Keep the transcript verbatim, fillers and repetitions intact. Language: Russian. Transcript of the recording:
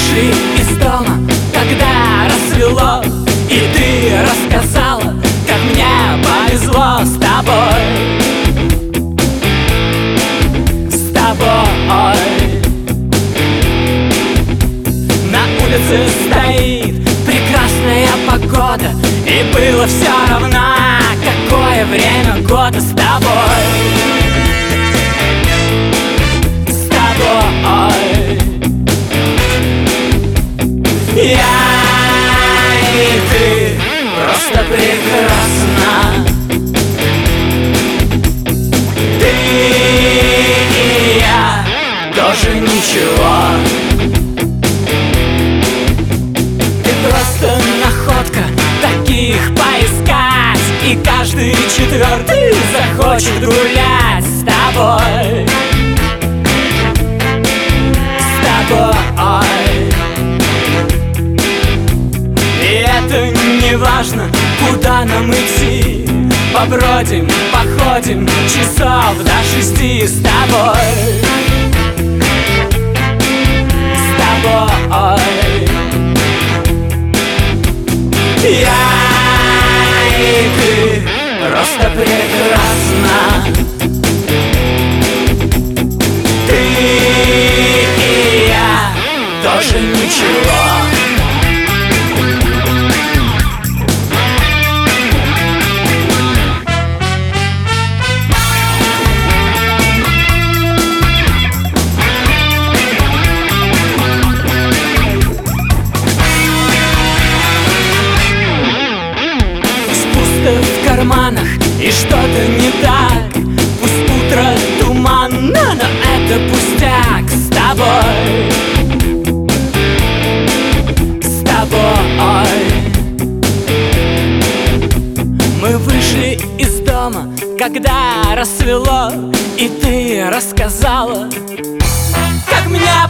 вышли из дома, когда рассвело, и ты рассказала, как мне повезло с тобой, с тобой. На улице стоит прекрасная погода, и было все равно, какое время года с тобой, с тобой. Я и ты просто прекрасна. Ты и я тоже ничего. Ты просто находка, таких поискать, и каждый четвертый захочет гулять с тобой, с тобой. И это не важно, куда нам идти, побродим, походим часов до шести с тобой, с тобой. Я и ты просто прекрасна. Ты и я тоже ничего. В карманах и что-то не так. Пусть утро туманно, но это пустяк. С тобой, с тобой. Мы вышли из дома, когда рассвело, и ты рассказала, как мне